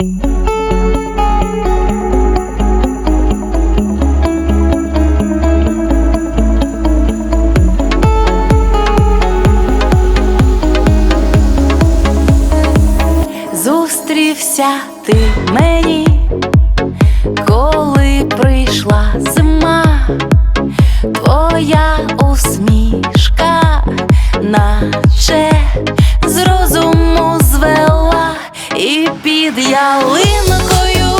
Зустрівся ти мені, коли прийшла зима, твоя усмішка наче з розуму звела, і під ялинкою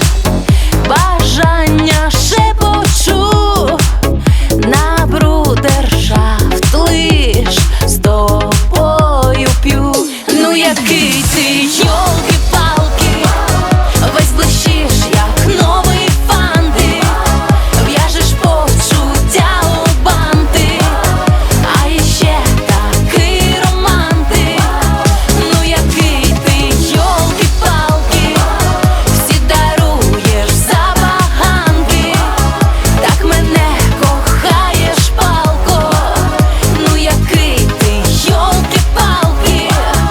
бажання шепочу, на брудершафт лиш з тобою п'ю. Ну який ти, йолки-палки, весь блищиш, як новий фанти, в'яжеш почуття у банти, а іще такий романтик. Ну який ти, йолки-палки, всі даруєш забаганки, так мене кохаєш палко. Ну який ти, йолки-палки.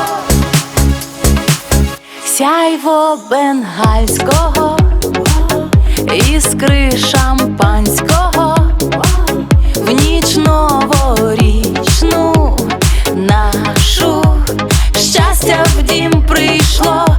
Сяйво бенгальського, іскри шампанського, в ніч новорічну нашу щастя в дім прийшло.